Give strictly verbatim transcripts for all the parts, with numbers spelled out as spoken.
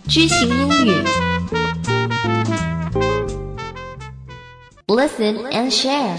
知行英语 Listen and share.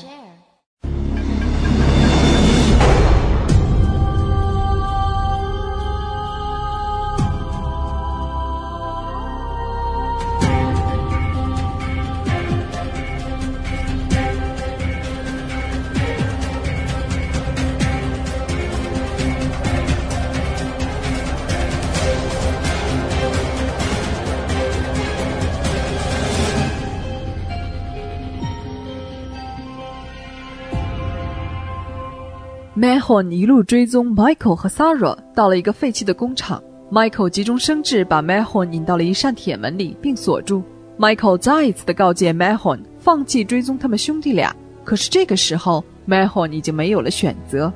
Mahon 一路追踪 Michael 和 Sarah 到了一个废弃的工厂。Michael 急中生智，把 Mahon 引到了一扇铁门里并锁住。Michael 再一次地告诫 Mahon 放弃追踪他们兄弟俩，可是这个时候 Mahon 已经没有了选择。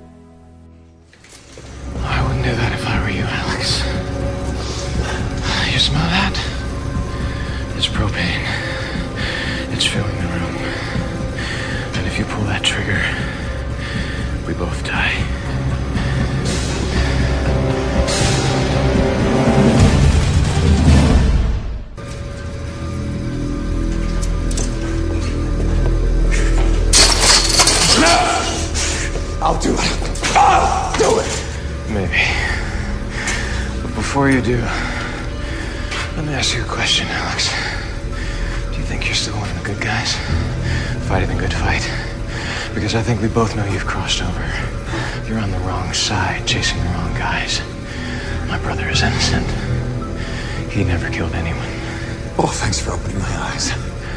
I wouldn't do that if I were you, Alex. You smell that? It's propane. It's filling the room. And if you pull that trigger, we both die. I'll do it. I'll do it. Maybe. But before you do, let me ask you a question, Alex. Do you think you're still one of the good guys? Fighting the good fight? Because I think we both know you've crossed over. You're on the wrong side, chasing the wrong guys. My brother is innocent. He never killed anyone. Oh, thanks for opening my eyes.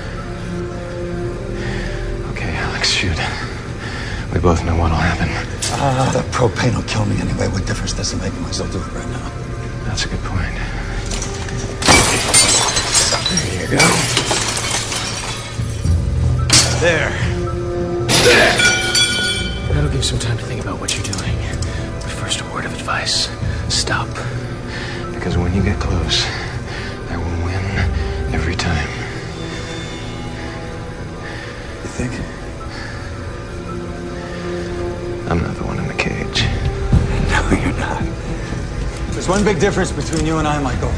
Okay, Alex, shoot. We both know what'll happen. Ah, uh, the propane will kill me anyway. What difference does it make? I might as well do it right now. That's a good point. There you go. There. That'll give you some time to think about what you're doing. But first, a word of advice. Stop. Because when you get close, I will win every time. You think? I'm not the one in the cage. No, you're not. There's one big difference between you and I, Michael.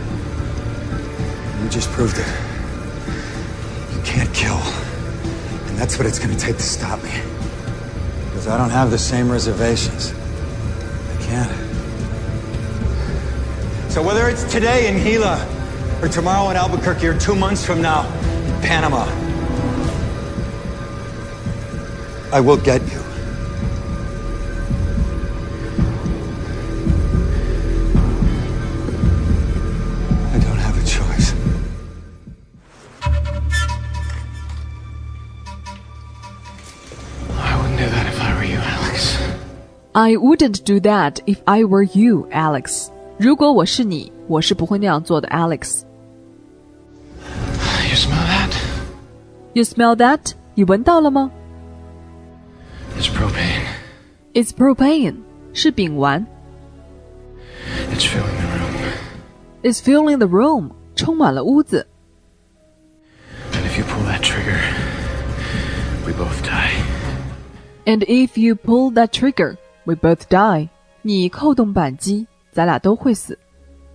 You just proved it. You can't kill. And that's what it's going to take to stop me. Because I don't have the same reservations. I can't. So whether it's today in Gila, or tomorrow in Albuquerque, or two months from now in Panama, I will get you. I don't have a choice. I wouldn't do that if I were you, Alex. 如果我是你，我是不会那样做的 Alex. You smell that? You smell that? 你闻到了吗？ It's propane. It's propane. 是丙烷。 It's filling the room. It's filling the room. 充满了屋子。 And if you pull that trigger, we both die. And if you pull that trigger, we both die. 你扣动扳机，咱俩都会死。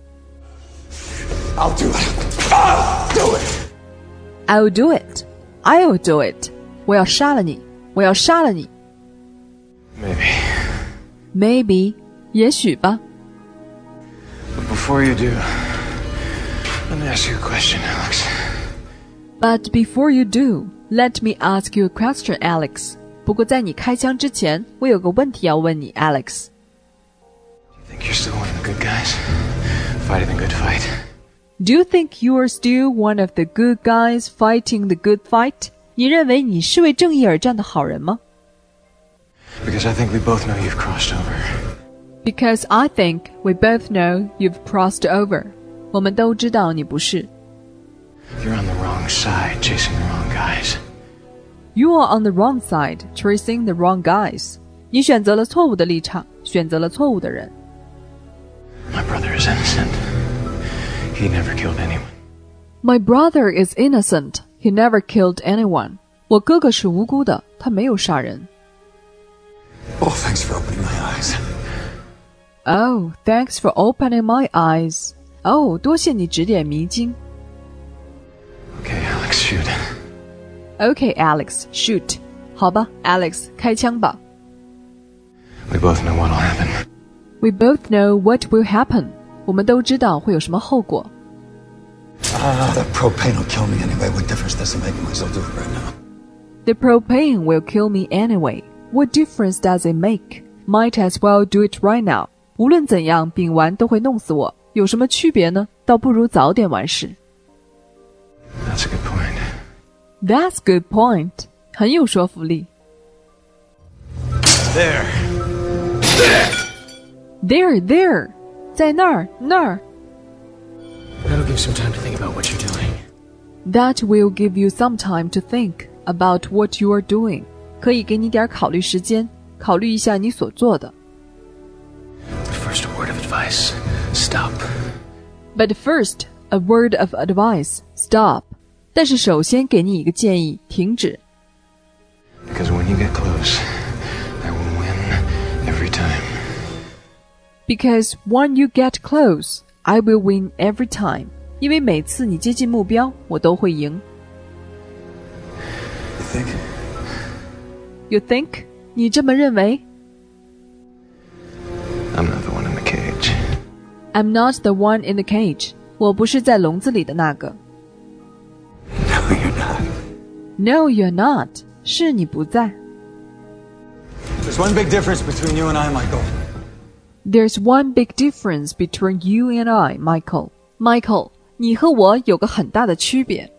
I'll do it. I'll do it. I'll do it. I'll do it. 我要杀了你，我要杀了你。 Maybe. Maybe. 也许吧。 But before you do, let me ask you a question, Alex. But before you do, let me ask you a question, Alex. 不过在你开枪之前，我有个问题要问你 Alex. Do you think you're still one of the good guys? Fighting the good fight? Do you think you are still one of the good guys fighting the good fight? 你认为你是为正义而战的好人吗？ Because I think we both know you've crossed over. Because I think we both know you've crossed over. 我们都知道你不是。 You're on the wrong side, chasing the wrong guys. You are on the wrong side, chasing the wrong guys. 你选择了错误的立场，选择了错误的人。 My brother is innocent. He never killed anyone. My brother is innocent. He never killed anyone. 我哥哥是无辜的，他没有杀人。 Oh, thanks for opening my eyes. Oh, thanks for opening my eyes. 哦，多谢你指点迷津。 Okay, Alex, shoot. Okay, Alex, shoot. 好吧 ，Alex， 开枪吧。 We both know what'll happen. We both know what will happen. 我们都知道会有什么后果。 Ah, the propane will kill me anyway. What difference does it make? I might as well do it right now. The propane will kill me anyway. What difference does it make? Might as well do it right now. 无论怎样，丙烷都会弄死我，有什么区别呢？倒不如早点完事。 That's a good point. That's good point. 很有说服力。 There. There, there. 在那儿，那儿。 That'll give some time to think about what you're doing. That will give you some time to think about what you are doing. 可以给你点考虑时间，考虑一下你所做的。 First, a word of advice. Stop. But first, a word of advice. Stop. 但是首先给你一个建议，停止。 Because when you get close, I will win every time. Because when you get close, I will win every time. 因为每次你接近目标，我都会赢。 You think? You think? 你这么认为？ I'm not the one in the cage. I'm not the one in the cage. 我不是在笼子里的那个。 No, you're not. No, you're not. 是你不在。 There's one big difference between you and I, Michael. There's one big difference between you and I, Michael. Michael, 你和我有个很大的区别。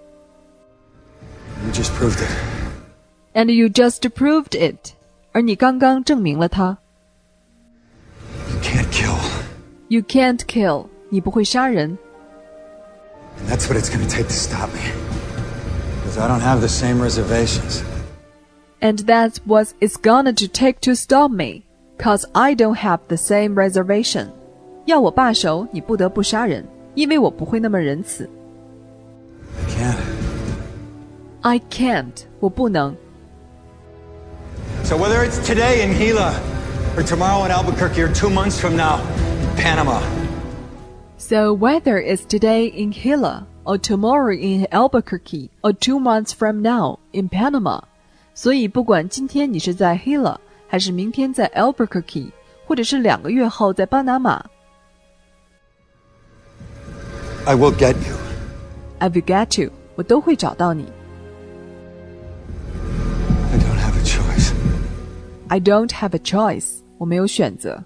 You just proved it. And you just proved it. 而你刚刚证明了它。 You can't kill. You can't kill. 你不会杀人。 And that's what it's going to take to stop me. Because I don't have the same reservations. And that's what it's gonna to take to stop me. Cause I don't have the same reservation. 要我罢手，你不得不杀人，因为我不会那么仁慈。 I can't. I can't. 我不能。 So whether it's today in Gila, or tomorrow in Albuquerque, or two months from now in Panama. So whether it's today in Gila, or tomorrow in Albuquerque, or two months from now in Panama. 所以不管今天你是在 Gila 还是明天在 Albuquerque 或者是两个月后在巴拿马 I will get you. I will get you. 我都会找到你 I don't have a choice. I don't have a choice. 我没有选择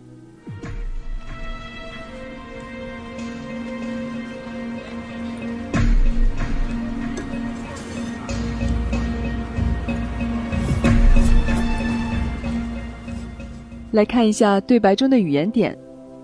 来看一下对白中的语言点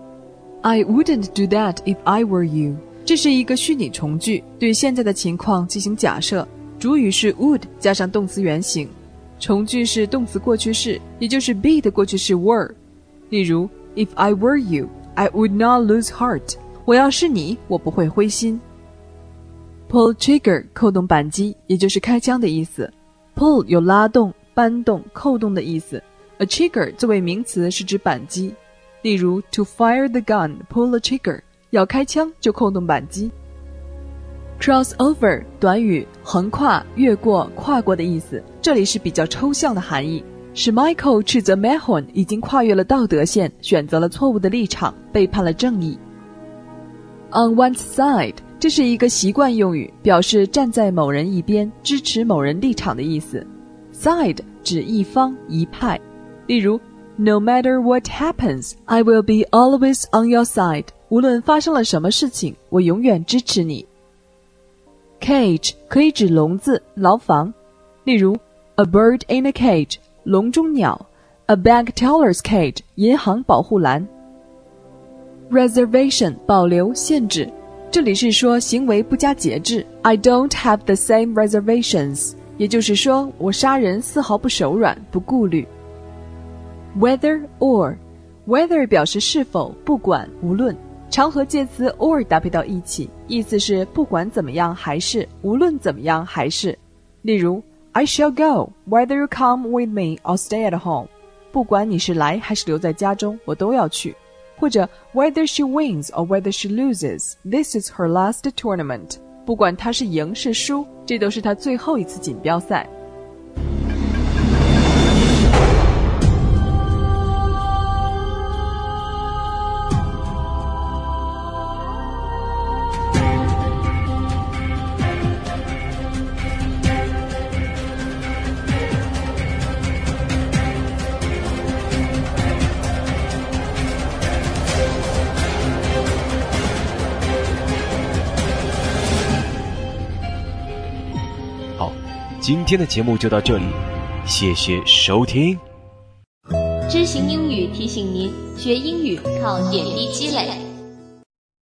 I wouldn't do that if I were you. 这是一个虚拟从句，对现在的情况进行假设，主语是 would 加上动词原形，从句是动词过去式，也就是 be 的过去式 were。例如 If I were you, I would not lose heart. 我要是你，我不会灰心。Pull trigger 扣动扳机，也就是开枪的意思。Pull 有拉动、扳动、扣动的意思。A trigger 作为名词是指扳机，例如 to fire the gun, pull a trigger， 要开枪就扣动扳机。Crossover 短语，横跨、越过、跨过的意思，这里是比较抽象的含义，是 Michael 斥责 Mahon 已经跨越了道德线，选择了错误的立场，背叛了正义。On one's side 这是一个习惯用语，表示站在某人一边，支持某人立场的意思。Side 指一方、一派。例如 No matter what happens, I will be always on your side. 无论发生了什么事情，我永远支持你。Cage 可以指笼子、牢房。例如 A bird in a cage, 笼中鸟。A bank teller's cage, 银行保护栏。Reservation 保留、限制。这里是说行为不加节制。I don't have the same reservations. 也就是说，我杀人丝毫不手软，不顾虑。Whether or Whether 表示是否、不管、无论，常和介词 or 搭配到一起，意思是不管怎么样还是，无论怎么样还是。例如 I shall go, whether you come with me or stay at home. 不管你是来还是留在家中，我都要去。 或者 Whether she wins or whether she loses, this is her last tournament. 不管她是赢是输，这都是她最后一次锦标赛。 今天的节目就到这里，谢谢收听。 知行英语提醒您，学英语靠点滴积累。